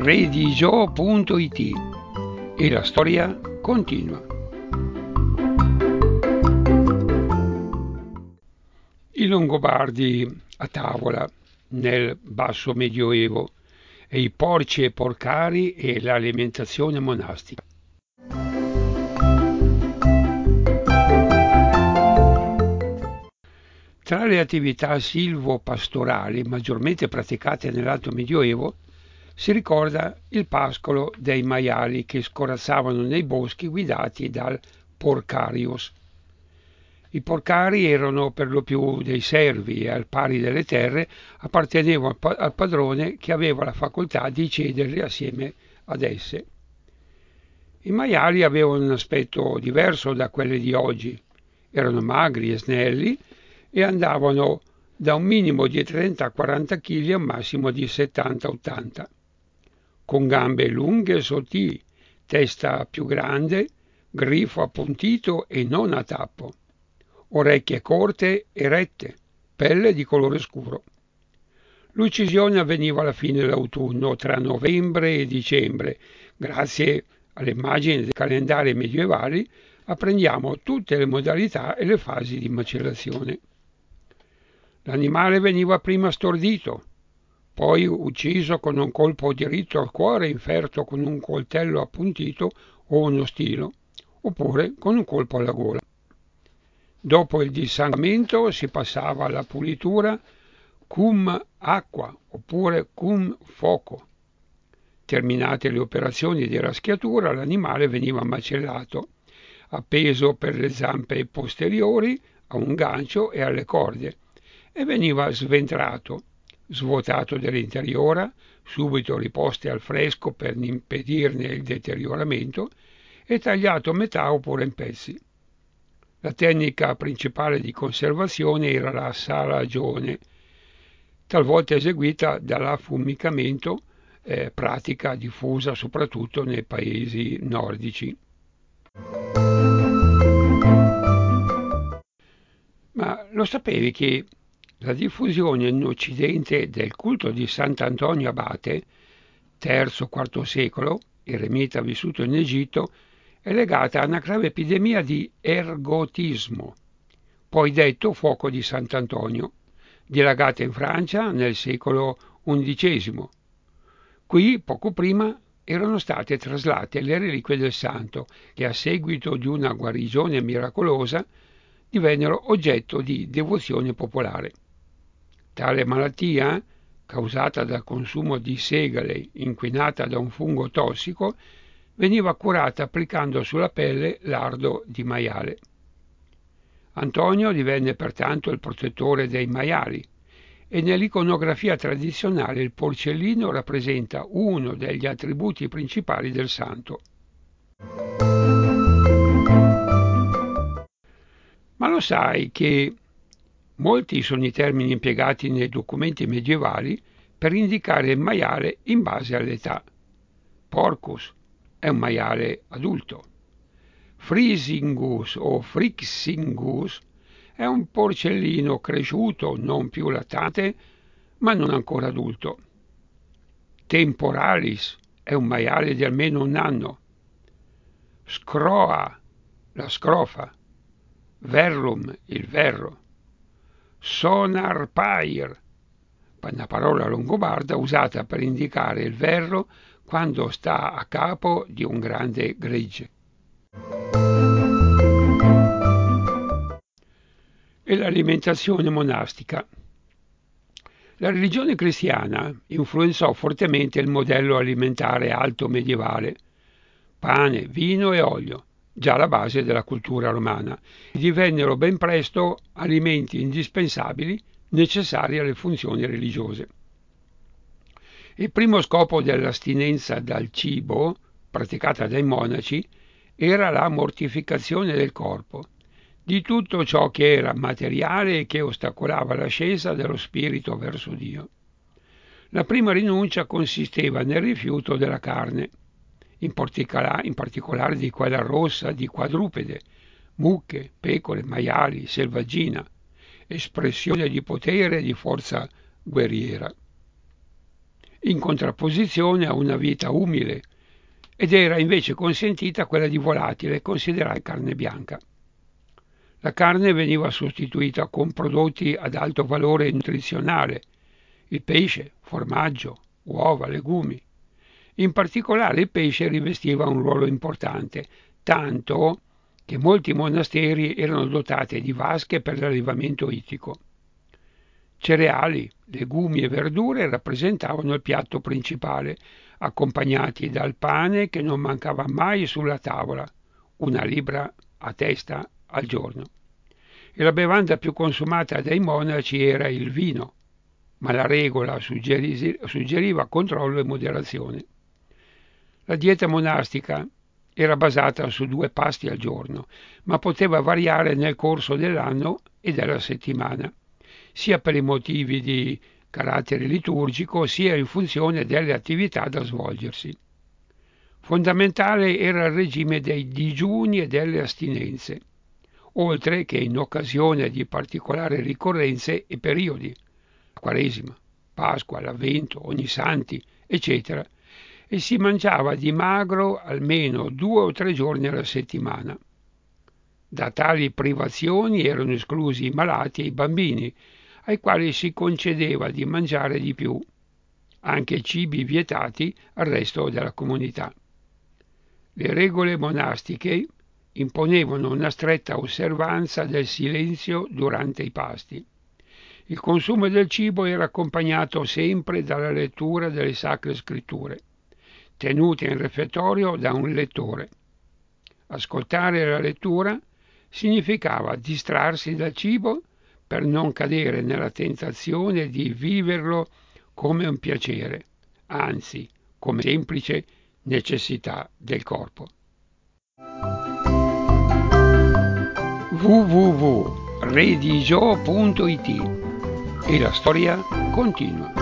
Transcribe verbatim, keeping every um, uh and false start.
redigio punto it e la storia continua. I Longobardi a tavola nel basso medioevo e i porci e porcari e l'alimentazione monastica. Tra le attività silvo-pastorali maggiormente praticate nell'Alto Medioevo si ricorda il pascolo dei maiali che scorazzavano nei boschi guidati dal porcarius. I porcari erano per lo più dei servi e al pari delle terre appartenevano al padrone che aveva la facoltà di cederli assieme ad esse. I maiali avevano un aspetto diverso da quelli di oggi, erano magri e snelli e andavano da un minimo di trenta a quaranta chili a un massimo di settanta ottanta, con gambe lunghe e sottili, testa più grande, grifo appuntito e non a tappo, orecchie corte e rette, pelle di colore scuro. L'uccisione avveniva alla fine dell'autunno, tra novembre e dicembre. Grazie alle immagini dei calendari medievali apprendiamo tutte le modalità e le fasi di macellazione. L'animale veniva prima stordito, poi ucciso con un colpo diritto al cuore inferto con un coltello appuntito o uno stilo, oppure con un colpo alla gola. Dopo il dissanguamento si passava alla pulitura cum acqua oppure cum fuoco. Terminate le operazioni di raschiatura, l'animale veniva macellato, appeso per le zampe posteriori a un gancio e alle corde, e veniva sventrato, svuotato dell'interiora, subito riposte al fresco per impedirne il deterioramento, e tagliato a metà oppure in pezzi. La tecnica principale di conservazione era la salagione, talvolta eseguita dall'affumicato, eh, pratica diffusa soprattutto nei paesi nordici. Ma lo sapevi che la diffusione in Occidente del culto di Sant'Antonio Abate, terzo quarto secolo, eremita vissuto in Egitto, è legata a una grave epidemia di ergotismo, poi detto fuoco di Sant'Antonio, dilagata in Francia nel secolo undicesimo. Qui, poco prima, erano state traslate le reliquie del santo che, a seguito di una guarigione miracolosa, divennero oggetto di devozione popolare. Tale malattia, causata dal consumo di segale inquinata da un fungo tossico, veniva curata applicando sulla pelle lardo di maiale. Antonio divenne pertanto il protettore dei maiali e nell'iconografia tradizionale il porcellino rappresenta uno degli attributi principali del santo. Ma lo sai che molti sono i termini impiegati nei documenti medievali per indicare il maiale in base all'età. Porcus è un maiale adulto. Frisingus o Frixingus è un porcellino cresciuto, non più lattante, ma non ancora adulto. Temporalis è un maiale di almeno un anno. Scroa, la scrofa. Verrum, il verro. Sonarpair, una parola longobarda usata per indicare il verro quando sta a capo di un grande gregge. E l'alimentazione monastica. La religione cristiana influenzò fortemente il modello alimentare alto medievale. Pane, vino e olio, già la base della cultura romana, divennero ben presto alimenti indispensabili necessari alle funzioni religiose. Il primo scopo dell'astinenza dal cibo, praticata dai monaci, era la mortificazione del corpo, di tutto ciò che era materiale e che ostacolava l'ascesa dello spirito verso Dio. La prima rinuncia consisteva nel rifiuto della carne, in particolare, in particolare di quella rossa di quadrupede, mucche, pecore, maiali, selvaggina, espressione di potere e di forza guerriera. in contrapposizione a una vita umile, ed era invece consentita quella di volatile, considerata carne bianca. La carne veniva sostituita con prodotti ad alto valore nutrizionale, il pesce, formaggio, uova, legumi. In particolare il pesce rivestiva un ruolo importante, tanto che molti monasteri erano dotati di vasche per l'allevamento ittico. Cereali, legumi e verdure rappresentavano il piatto principale, accompagnati dal pane che non mancava mai sulla tavola, una libra a testa al giorno. E la bevanda più consumata dai monaci era il vino, ma la regola suggeri- suggeriva controllo e moderazione. La dieta monastica era basata su due pasti al giorno, ma poteva variare nel corso dell'anno e della settimana, sia per i motivi di carattere liturgico, sia in funzione delle attività da svolgersi. Fondamentale era il regime dei digiuni e delle astinenze, oltre che in occasione di particolari ricorrenze e periodi, la Quaresima, Pasqua, l'Avvento, Ognissanti, eccetera, e si mangiava di magro almeno due o tre giorni alla settimana. Da tali privazioni erano esclusi i malati e i bambini, ai quali si concedeva di mangiare di più, anche cibi vietati al resto della comunità. Le regole monastiche imponevano una stretta osservanza del silenzio durante i pasti. Il consumo del cibo era accompagnato sempre dalla lettura delle sacre scritture, tenute in refettorio da un lettore. Ascoltare la lettura significava distrarsi dal cibo per non cadere nella tentazione di viverlo come un piacere, anzi come semplice necessità del corpo. w w w punto redigio punto it E la storia continua.